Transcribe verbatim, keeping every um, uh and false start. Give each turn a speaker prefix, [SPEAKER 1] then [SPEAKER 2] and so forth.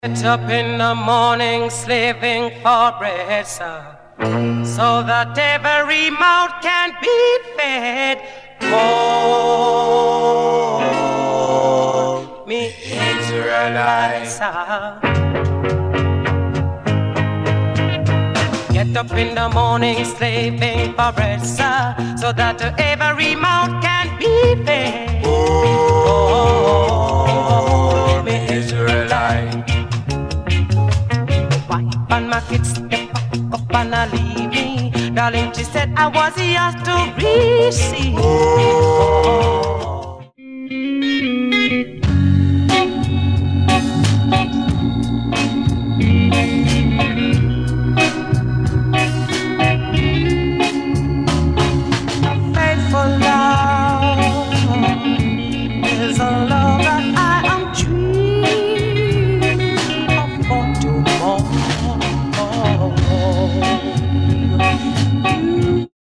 [SPEAKER 1] Get up in the morning slaving for bread, sir, so that every mouth can be fed. Oh, me Israelites, sir. Get up in the morning slaving for bread, sir, so that every mouth can be fed. Oh, me Israelites. And my kids step up and I leave me. Darling, she said I was here to receive. Oh.